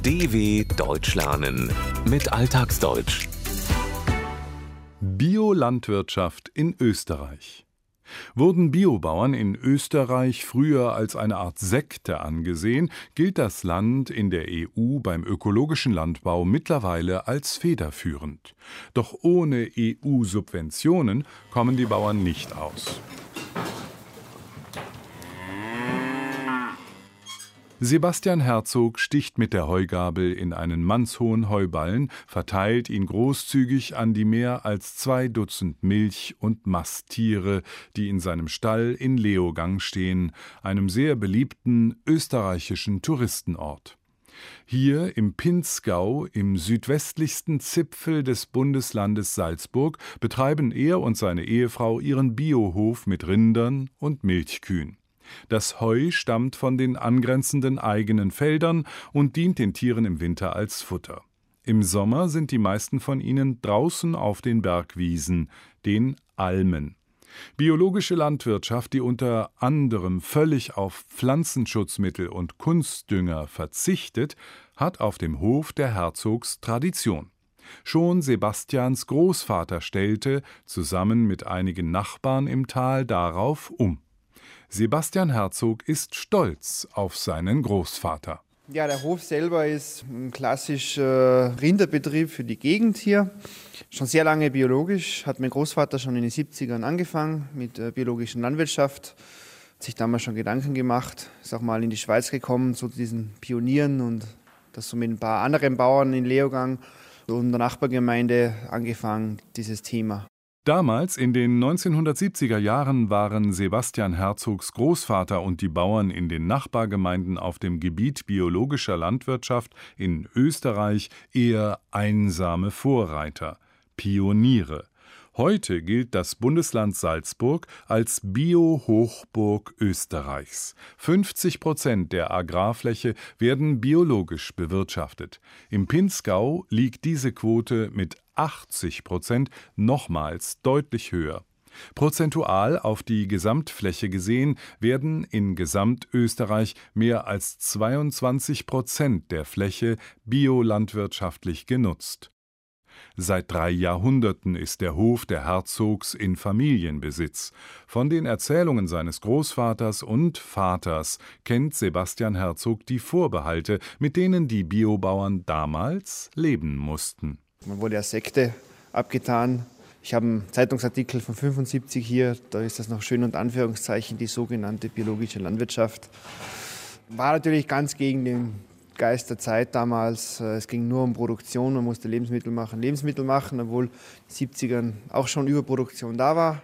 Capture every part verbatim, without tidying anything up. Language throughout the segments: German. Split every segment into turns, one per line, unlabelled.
D W Deutsch lernen mit Alltagsdeutsch.
Biolandwirtschaft in Österreich. Wurden Biobauern in Österreich früher als eine Art Sekte angesehen, gilt das Land in der E U beim ökologischen Landbau mittlerweile als federführend. Doch ohne E U-Subventionen kommen die Bauern nicht aus. Sebastian Herzog sticht mit der Heugabel in einen mannshohen Heuballen, verteilt ihn großzügig an die mehr als zwei Dutzend Milch- und Masttiere, die in seinem Stall in Leogang stehen, einem sehr beliebten österreichischen Touristenort. Hier im Pinzgau, im südwestlichsten Zipfel des Bundeslandes Salzburg, betreiben er und seine Ehefrau ihren Biohof mit Rindern und Milchkühen. Das Heu stammt von den angrenzenden eigenen Feldern und dient den Tieren im Winter als Futter. Im Sommer sind die meisten von ihnen draußen auf den Bergwiesen, den Almen. Biologische Landwirtschaft, die unter anderem völlig auf Pflanzenschutzmittel und Kunstdünger verzichtet, hat auf dem Hof der Herzogs Tradition. Schon Sebastians Großvater stellte, zusammen mit einigen Nachbarn im Tal, darauf um. Sebastian Herzog ist stolz auf seinen Großvater.
Ja, der Hof selber ist ein klassischer Rinderbetrieb für die Gegend hier. Schon sehr lange biologisch, hat mein Großvater schon in den siebzigern angefangen mit der biologischen Landwirtschaft. Hat sich damals schon Gedanken gemacht, ist auch mal in die Schweiz gekommen, zu diesen Pionieren und das so mit ein paar anderen Bauern in Leogang und der Nachbargemeinde angefangen, dieses Thema.
Damals, in den neunzehnhundertsiebziger Jahren, waren Sebastian Herzogs Großvater und die Bauern in den Nachbargemeinden auf dem Gebiet biologischer Landwirtschaft in Österreich eher einsame Vorreiter, Pioniere. Heute gilt das Bundesland Salzburg als Bio-Hochburg Österreichs. fünfzig Prozent der Agrarfläche werden biologisch bewirtschaftet. Im Pinzgau liegt diese Quote mit achtzig Prozent nochmals deutlich höher. Prozentual auf die Gesamtfläche gesehen werden in Gesamtösterreich mehr als zweiundzwanzig Prozent der Fläche biolandwirtschaftlich genutzt. Seit drei Jahrhunderten ist der Hof der Herzogs in Familienbesitz. Von den Erzählungen seines Großvaters und Vaters kennt Sebastian Herzog die Vorbehalte, mit denen die Biobauern damals leben mussten.
Man wurde als Sekte abgetan. Ich habe einen Zeitungsartikel von fünfundsiebzig hier, da ist das noch schön unter Anführungszeichen, die sogenannte biologische Landwirtschaft. War natürlich ganz gegen den Geist der Zeit damals. Es ging nur um Produktion, man musste Lebensmittel machen, Lebensmittel machen, obwohl in den siebzigern auch schon Überproduktion da war.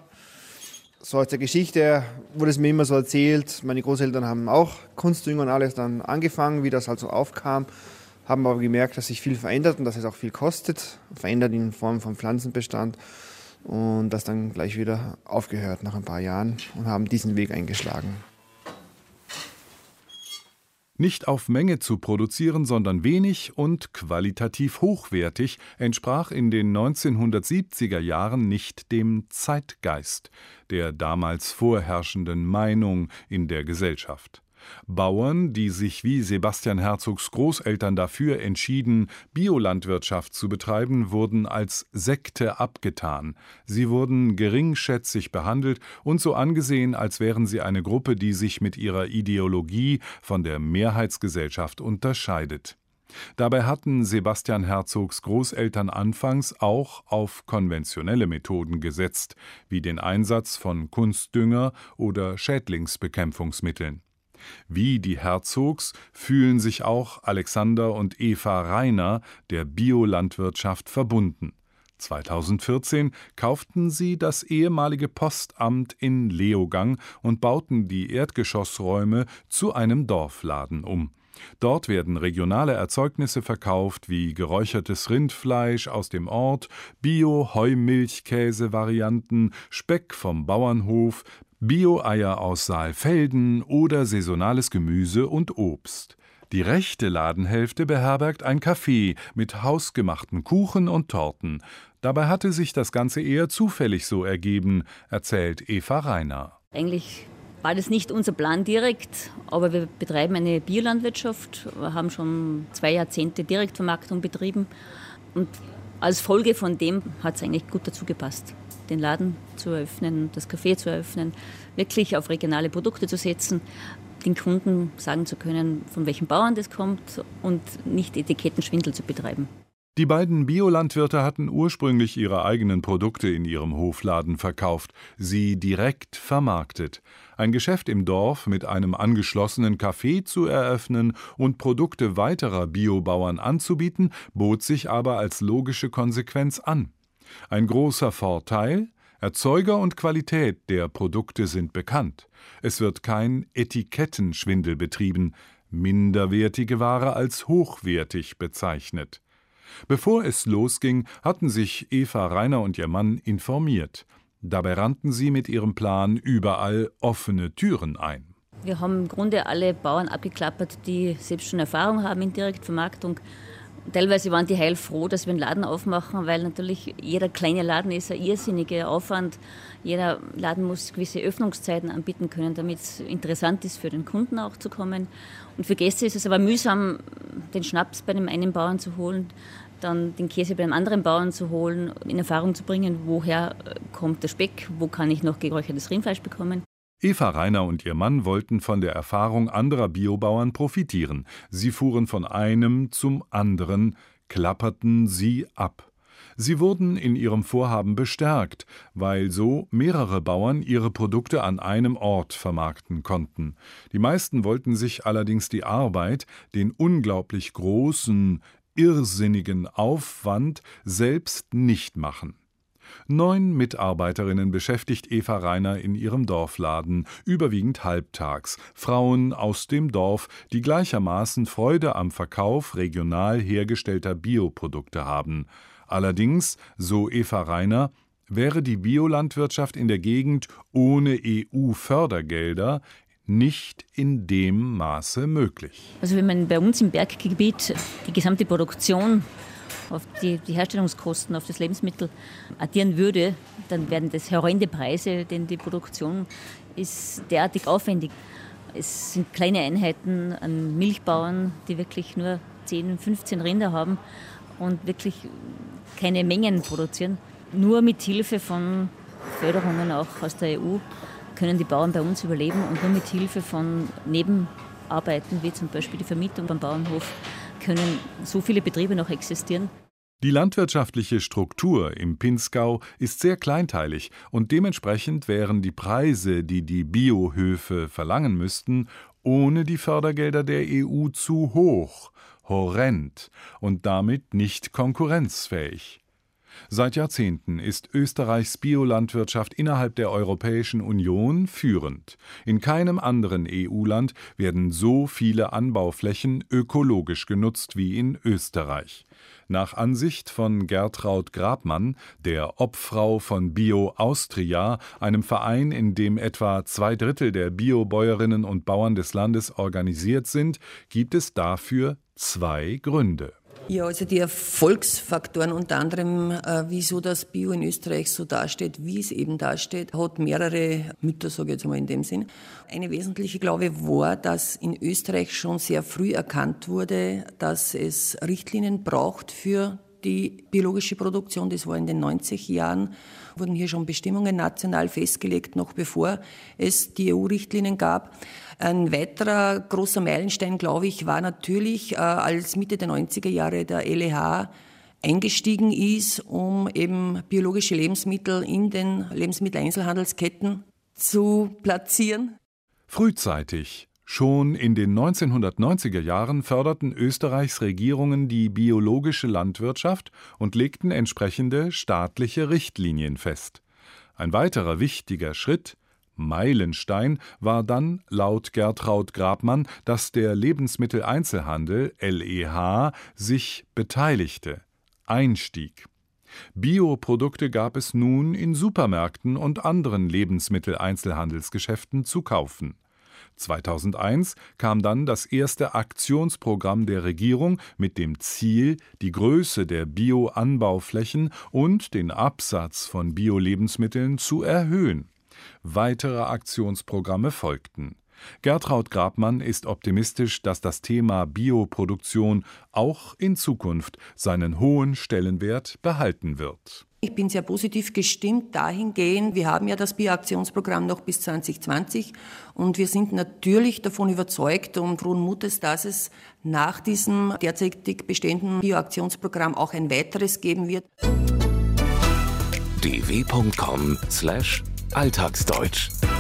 So aus der Geschichte wurde es mir immer so erzählt, meine Großeltern haben auch Kunstdünger und alles dann angefangen, wie das halt so aufkam, haben aber gemerkt, dass sich viel verändert und dass es auch viel kostet, verändert in Form von Pflanzenbestand und das dann gleich wieder aufgehört nach ein paar Jahren und haben diesen Weg eingeschlagen.
Nicht auf Menge zu produzieren, sondern wenig und qualitativ hochwertig, entsprach in den neunzehnhundertsiebziger Jahren nicht dem Zeitgeist, der damals vorherrschenden Meinung in der Gesellschaft. Bauern, die sich wie Sebastian Herzogs Großeltern dafür entschieden, Biolandwirtschaft zu betreiben, wurden als Sekte abgetan. Sie wurden geringschätzig behandelt und so angesehen, als wären sie eine Gruppe, die sich mit ihrer Ideologie von der Mehrheitsgesellschaft unterscheidet. Dabei hatten Sebastian Herzogs Großeltern anfangs auch auf konventionelle Methoden gesetzt, wie den Einsatz von Kunstdünger oder Schädlingsbekämpfungsmitteln. Wie die Herzogs fühlen sich auch Alexander und Eva Reiner der Biolandwirtschaft verbunden. zweitausendvierzehn kauften sie das ehemalige Postamt in Leogang und bauten die Erdgeschossräume zu einem Dorfladen um. Dort werden regionale Erzeugnisse verkauft wie geräuchertes Rindfleisch aus dem Ort, Bio-Heumilchkäse-Varianten, Speck vom Bauernhof, Bio-Eier aus Saalfelden oder saisonales Gemüse und Obst. Die rechte Ladenhälfte beherbergt ein Café mit hausgemachten Kuchen und Torten. Dabei hatte sich das Ganze eher zufällig so ergeben, erzählt Eva Reiner.
Eigentlich war das nicht unser Plan direkt, aber wir betreiben eine Biolandwirtschaft, wir haben schon zwei Jahrzehnte Direktvermarktung betrieben und als Folge von dem hat es eigentlich gut dazu gepasst, den Laden zu eröffnen, das Café zu eröffnen, wirklich auf regionale Produkte zu setzen, den Kunden sagen zu können, von welchen Bauern das kommt und nicht Etikettenschwindel zu betreiben.
Die beiden Biolandwirte hatten ursprünglich ihre eigenen Produkte in ihrem Hofladen verkauft, sie direkt vermarktet. Ein Geschäft im Dorf mit einem angeschlossenen Café zu eröffnen und Produkte weiterer Biobauern anzubieten, bot sich aber als logische Konsequenz an. Ein großer Vorteil: Erzeuger und Qualität der Produkte sind bekannt. Es wird kein Etikettenschwindel betrieben, minderwertige Ware als hochwertig bezeichnet. Bevor es losging, hatten sich Eva Reiner und ihr Mann informiert. Dabei rannten sie mit ihrem Plan überall offene Türen ein.
Wir haben im Grunde alle Bauern abgeklappert, die selbst schon Erfahrung haben in Direktvermarktung. Teilweise waren die heilfroh, dass wir einen Laden aufmachen, weil natürlich jeder kleine Laden ist ein irrsinniger Aufwand. Jeder Laden muss gewisse Öffnungszeiten anbieten können, damit es interessant ist für den Kunden auch zu kommen. Und für Gäste ist es aber mühsam, den Schnaps bei dem einen Bauern zu holen, dann den Käse bei einem anderen Bauern zu holen, in Erfahrung zu bringen, woher kommt der Speck, wo kann ich noch geräuchertes Rindfleisch bekommen.
Eva Reiner und ihr Mann wollten von der Erfahrung anderer Biobauern profitieren. Sie fuhren von einem zum anderen, klapperten sie ab. Sie wurden in ihrem Vorhaben bestärkt, weil so mehrere Bauern ihre Produkte an einem Ort vermarkten konnten. Die meisten wollten sich allerdings die Arbeit, den unglaublich großen, irrsinnigen Aufwand selbst nicht machen. Neun Mitarbeiterinnen beschäftigt Eva Reiner in ihrem Dorfladen, überwiegend halbtags. Frauen aus dem Dorf, die gleichermaßen Freude am Verkauf regional hergestellter Bioprodukte haben. Allerdings, so Eva Reiner, wäre die Biolandwirtschaft in der Gegend ohne E U-Fördergelder nicht in dem Maße möglich.
Also wenn man bei uns im Berggebiet die gesamte Produktion auf die, die Herstellungskosten, auf das Lebensmittel addieren würde, dann wären das horrende Preise, denn die Produktion ist derartig aufwendig. Es sind kleine Einheiten an Milchbauern, die wirklich nur zehn, fünfzehn Rinder haben und wirklich keine Mengen produzieren. Nur mit Hilfe von Förderungen auch aus der E U können die Bauern bei uns überleben und nur mit Hilfe von Nebenarbeiten, wie zum Beispiel die Vermietung beim Bauernhof, können so viele Betriebe noch existieren.
Die landwirtschaftliche Struktur im Pinzgau ist sehr kleinteilig und dementsprechend wären die Preise, die die Biohöfe verlangen müssten, ohne die Fördergelder der E U zu hoch, horrend und damit nicht konkurrenzfähig. Seit Jahrzehnten ist Österreichs Biolandwirtschaft innerhalb der Europäischen Union führend. In keinem anderen E U-Land werden so viele Anbauflächen ökologisch genutzt wie in Österreich. Nach Ansicht von Gertraud Grabmann, der Obfrau von Bio Austria, einem Verein, in dem etwa zwei Drittel der Biobäuerinnen und Bauern des Landes organisiert sind, gibt es dafür zwei Gründe.
Ja, also die Erfolgsfaktoren unter anderem, äh, wieso das Bio in Österreich so dasteht, wie es eben dasteht, hat mehrere Mütter, sage ich jetzt mal in dem Sinn. Eine wesentliche, glaube ich, war, dass in Österreich schon sehr früh erkannt wurde, dass es Richtlinien braucht für die biologische Produktion. Das war in den neunziger Jahren, wurden hier schon Bestimmungen national festgelegt, noch bevor es die E U-Richtlinien gab. Ein weiterer großer Meilenstein, glaube ich, war natürlich, äh, als Mitte der neunziger Jahre der L E H eingestiegen ist, um eben biologische Lebensmittel in den Lebensmitteleinzelhandelsketten zu platzieren.
Frühzeitig, schon in den neunzehnhundertneunziger Jahren, förderten Österreichs Regierungen die biologische Landwirtschaft und legten entsprechende staatliche Richtlinien fest. Ein weiterer wichtiger Schritt, Meilenstein, war dann laut Gertraud Grabmann, dass der Lebensmitteleinzelhandel L E H sich beteiligte, einstieg. Bioprodukte gab es nun in Supermärkten und anderen Lebensmitteleinzelhandelsgeschäften zu kaufen. zweitausendeins kam dann das erste Aktionsprogramm der Regierung mit dem Ziel, die Größe der Bio-Anbauflächen und den Absatz von Bio-Lebensmitteln zu erhöhen. Weitere Aktionsprogramme folgten. Gertraud Grabmann ist optimistisch, dass das Thema Bioproduktion auch in Zukunft seinen hohen Stellenwert behalten wird.
Ich bin sehr positiv gestimmt dahingehend, wir haben ja das Bioaktionsprogramm noch bis zwanzig zwanzig und wir sind natürlich davon überzeugt und frohen Mutes, dass es nach diesem derzeitig bestehenden Bioaktionsprogramm auch ein weiteres geben wird.
d w punkt com slash alltagsdeutsch